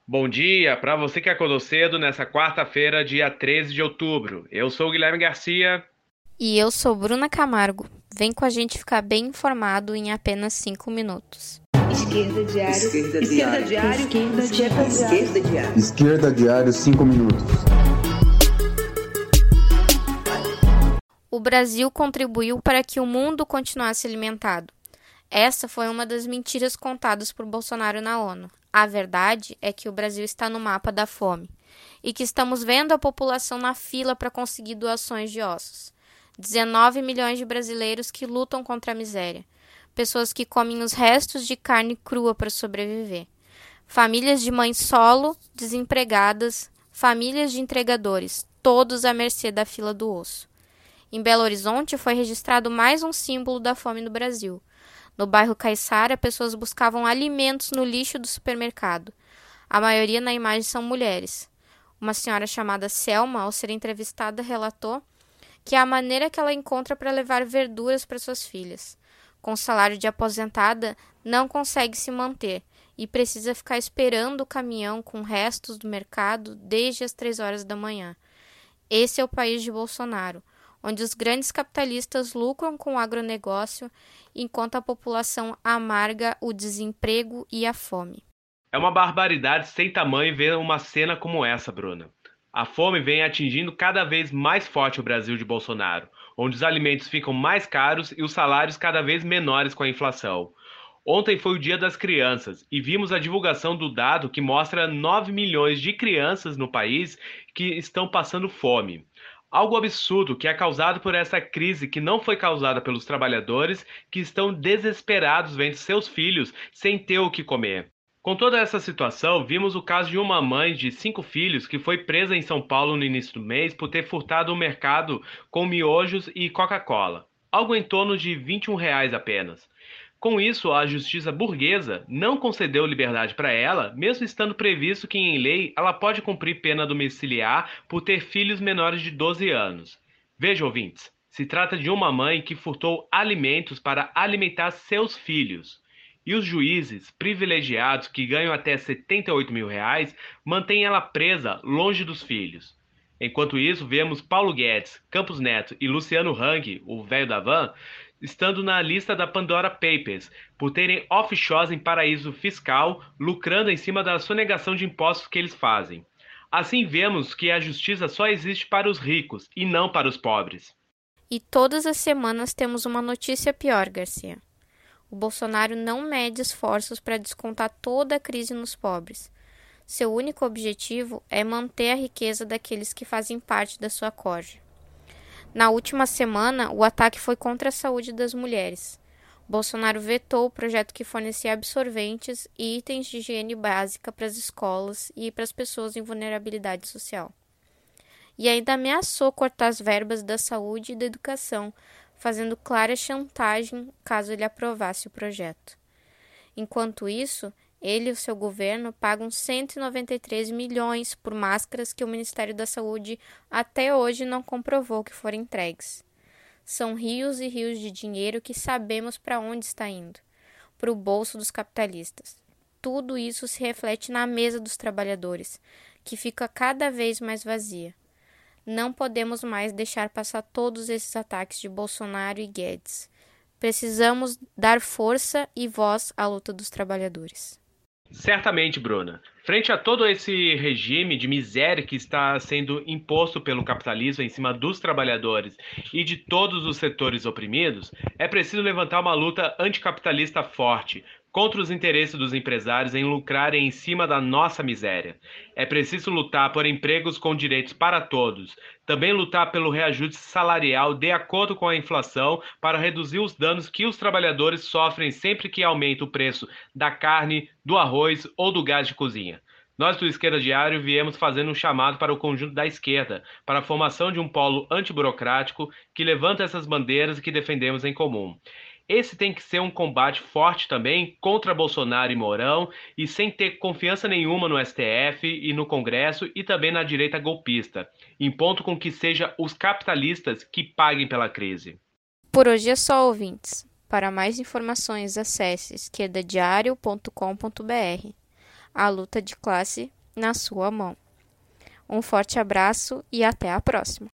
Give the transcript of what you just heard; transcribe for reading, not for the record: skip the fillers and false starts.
Bom dia para você que acordou cedo nessa quarta-feira, dia 13 de outubro. Eu sou o Guilherme Garcia. E eu sou Bruna Camargo. Vem com a gente ficar bem informado em apenas 5 minutos. Esquerda Diário. Esquerda Diário. Esquerda Diário. Esquerda Diário, 5 minutos. O Brasil contribuiu para que o mundo continuasse alimentado. Essa foi uma das mentiras contadas por Bolsonaro na ONU. A verdade é que o Brasil está no mapa da fome e que estamos vendo a população na fila para conseguir doações de ossos. 19 milhões de brasileiros que lutam contra a miséria. Pessoas que comem os restos de carne crua para sobreviver. Famílias de mães solo, desempregadas, famílias de entregadores, todos à mercê da fila do osso. Em Belo Horizonte foi registrado mais um símbolo da fome no Brasil. No bairro Caiçara, pessoas buscavam alimentos no lixo do supermercado. A maioria na imagem são mulheres. Uma senhora chamada Selma, ao ser entrevistada, relatou que é a maneira que ela encontra para levar verduras para suas filhas. Com salário de aposentada, não consegue se manter e precisa ficar esperando o caminhão com restos do mercado desde as 3 horas da manhã. Esse é o país de Bolsonaro, onde os grandes capitalistas lucram com o agronegócio, enquanto a população amarga o desemprego e a fome. É uma barbaridade sem tamanho ver uma cena como essa, Bruna. A fome vem atingindo cada vez mais forte o Brasil de Bolsonaro, onde os alimentos ficam mais caros e os salários cada vez menores com a inflação. Ontem foi o Dia das Crianças e vimos a divulgação do dado que mostra 9 milhões de crianças no país que estão passando fome. Algo absurdo que é causado por essa crise que não foi causada pelos trabalhadores que estão desesperados vendo seus filhos sem ter o que comer. Com toda essa situação, vimos o caso de uma mãe de 5 filhos que foi presa em São Paulo no início do mês por ter furtado o mercado com miojos e Coca-Cola, algo em torno de R$ 21 apenas. Com isso, a justiça burguesa não concedeu liberdade para ela, mesmo estando previsto que em lei ela pode cumprir pena domiciliar por ter filhos menores de 12 anos. Veja, ouvintes, se trata de uma mãe que furtou alimentos para alimentar seus filhos. E os juízes privilegiados que ganham até R$ 78 mil mantêm ela presa longe dos filhos. Enquanto isso, vemos Paulo Guedes, Campos Neto e Luciano Hang, o velho da van, estando na lista da Pandora Papers, por terem offshores em paraíso fiscal, lucrando em cima da sonegação de impostos que eles fazem. Assim vemos que a justiça só existe para os ricos e não para os pobres. E todas as semanas temos uma notícia pior, Garcia. O Bolsonaro não mede esforços para descontar toda a crise nos pobres. Seu único objetivo é manter a riqueza daqueles que fazem parte da sua corja. Na última semana, o ataque foi contra a saúde das mulheres. Bolsonaro vetou o projeto que fornecia absorventes e itens de higiene básica para as escolas e para as pessoas em vulnerabilidade social. E ainda ameaçou cortar as verbas da saúde e da educação, fazendo clara chantagem caso ele aprovasse o projeto. Enquanto isso, ele e o seu governo pagam 193 milhões por máscaras que o Ministério da Saúde até hoje não comprovou que foram entregues. São rios e rios de dinheiro que sabemos para onde está indo, para o bolso dos capitalistas. Tudo isso se reflete na mesa dos trabalhadores, que fica cada vez mais vazia. Não podemos mais deixar passar todos esses ataques de Bolsonaro e Guedes. Precisamos dar força e voz à luta dos trabalhadores. Certamente, Bruna. Frente a todo esse regime de miséria que está sendo imposto pelo capitalismo em cima dos trabalhadores e de todos os setores oprimidos, é preciso levantar uma luta anticapitalista forte contra os interesses dos empresários em lucrarem em cima da nossa miséria. É preciso lutar por empregos com direitos para todos, também lutar pelo reajuste salarial de acordo com a inflação para reduzir os danos que os trabalhadores sofrem sempre que aumenta o preço da carne, do arroz ou do gás de cozinha. Nós do Esquerda Diário viemos fazendo um chamado para o conjunto da esquerda, para a formação de um polo antiburocrático que levanta essas bandeiras que defendemos em comum. Esse tem que ser um combate forte também contra Bolsonaro e Mourão e sem ter confiança nenhuma no STF e no Congresso e também na direita golpista, em ponto com que seja os capitalistas que paguem pela crise. Por hoje é só, ouvintes. Para mais informações, acesse esquerdadiario.com.br. A luta de classe na sua mão. Um forte abraço e até a próxima!